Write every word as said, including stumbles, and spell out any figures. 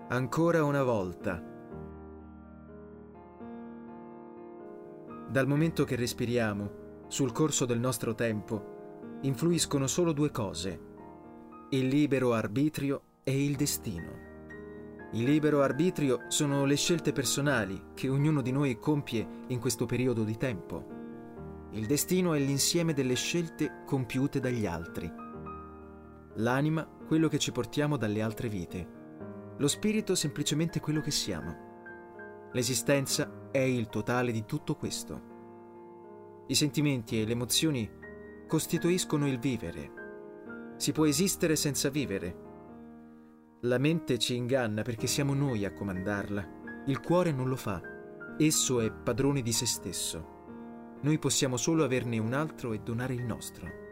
Ancora una volta. Dal momento che respiriamo, sul corso del nostro tempo, influiscono solo due cose: il libero arbitrio e il destino. Il libero arbitrio sono le scelte personali che ognuno di noi compie in questo periodo di tempo. Il destino è l'insieme delle scelte compiute dagli altri. L'anima, quello che ci portiamo dalle altre vite. Lo spirito semplicemente quello che siamo. L'esistenza è il totale di tutto questo. I sentimenti e le emozioni costituiscono il vivere. Si può esistere senza vivere. La mente ci inganna perché siamo noi a comandarla. Il cuore non lo fa. Esso è padrone di se stesso. Noi possiamo solo averne un altro e donare il nostro.